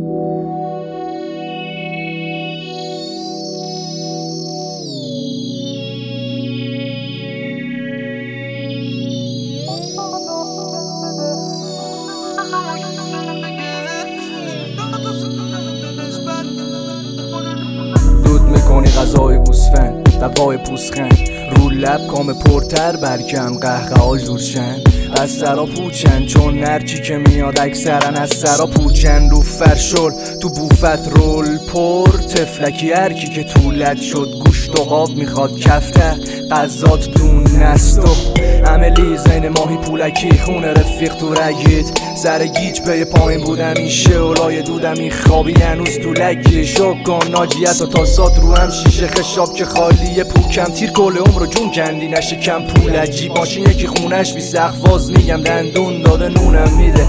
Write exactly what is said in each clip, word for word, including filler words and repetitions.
دود میکنی غذای گوسفند دقای پوسخند رو لب کام پرتر برکم قهقه جورشن از سرا پوچن چون نرچی که میاد اکثرن از سرا پوچن رو فرشل تو بوفت رول پر تفلکی هرکی که طولت شد گوشت و قاب میخواد کفته قضات دون نستو عملی زین ماهی پولکی خونه رفیق تو رگید سر گیج پی پایین بودم این شعلای دودم این خوابی هنوز تو لگی شکن ناجیت و تاسات رو هم شیشه خشاب که خالیه پوکم تیر کل عمر و جون کندی نشه کم پول عجیب ماشین یکی خونش بی سخواز میگم دندون داده نونم میده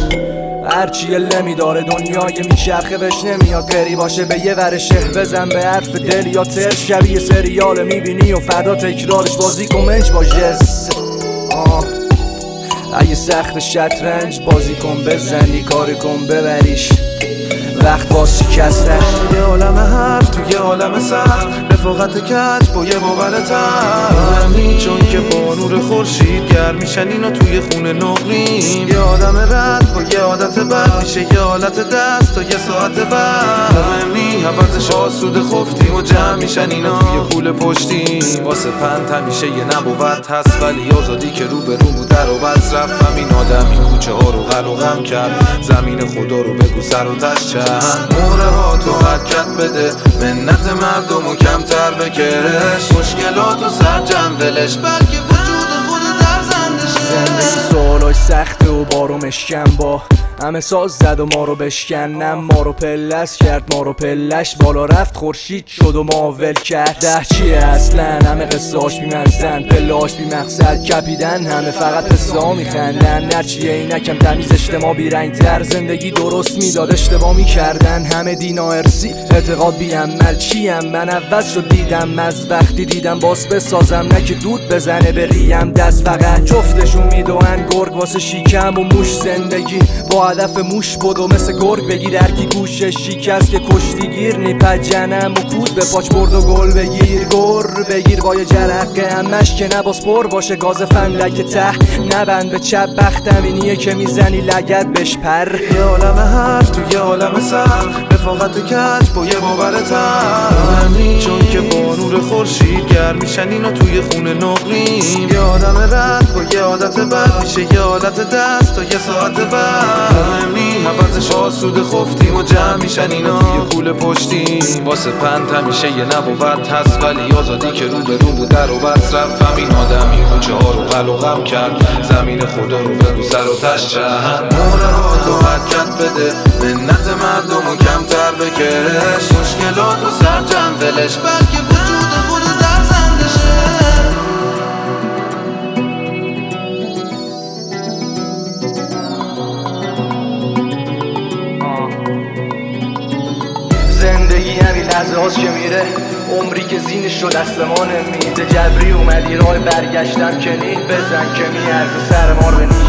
هرچی اله میداره دنیای میچرخه بهش نمیاد گری باشه به یه ورشه بزن به حرف دل یا تر شبیه سریال میبینی و فردا تکرارش بازی کن منج با جس آه اگه سخت شطرنج بازی کن بزنی کاری کن ببریش وقت باز شکسته یه عالم حرف تو یه عالم سخت رفاقت کج با یه باورتر همین چون که با نور خورشید گرم میشن اینا توی خونه نقلیم یه آدم رد با یه عادت بد میشه یه حالت دست تا یه ساعت بعد همینی حوضش آسوده خفتیم و جمع میشن اینا توی پول پشتیم واسه پند همیشه یه نبوت هست ولی آزادی که رو به رو بود در و بس رفت همین آدم این کوچه ها رو غل و غم کرد زمین خدا رو بگو سر و تش چند موره ها تو حرکت بده منت مردم و کمتر بکش مشکلات و سر جمع ولش بلکه وجود خود در زنده شه زندگی سوالای سخته و بارو مشکن با همه ساز زد و ما رو بشکنم ما رو پلس کرد ما رو پلش بالا رفت خورشید شد و ما ول کرد ده چیه اصلا همه قصاش بیمزن پلاش بی مقصد کپیدن همه فقط قصه میخندن نرچیه اینکم تمیز اجتماع بیرنگ تر زندگی درست میداد اشتباه میکردن همه دینا ارسی اعتقاد بی عمل چیم من عوض شد دیدم از وقتی دیدم باز بسازم نه که دود بزنه به ریم دست فقط جفتشون میدوان گرگ واسه شیکم و موش زندگی با هدف موش بدو مثل گرگ بگیر هرکی گوشه شکست که کشتیگیر نیپد جنم و کود به پاچ برد و گل بگیر گر بگیر با یه جرقه همش که نباس پر باشه گاز فندک ته نبند به چپ بختم اینیه که میزنی لگت بش پر یه عالم حرف تو یه عالم سخت رفاقت کج با یه باورتر همین چون که با نور خورشید گرم میشن اینا توی خونه نقلیم یه آدم رد با یه عادت بد میشه یه حالت دست تا یه ساعت بعد همینی حوضش آسوده خفتیم و جمع میشن اینا یه پول پشتیم واسه پند همیشه یه نبوت هست ولی آزادی که رو به رو بود در و بس رفت همین آدم این کوچه ها رو غل و غم کرد زمین خدا رو بگو سر و تش چند موره ها تو حرکت بده منت مردم و کمتر بکش مشکلات و سر جمع ولش بلکه وجود خود در زنده شه زندگی همین لحظه هاست که میره عمری که زینش رو دست ما نمیده جبری اومدی راه برگشتم که نید بزن که میارزه سر ما رو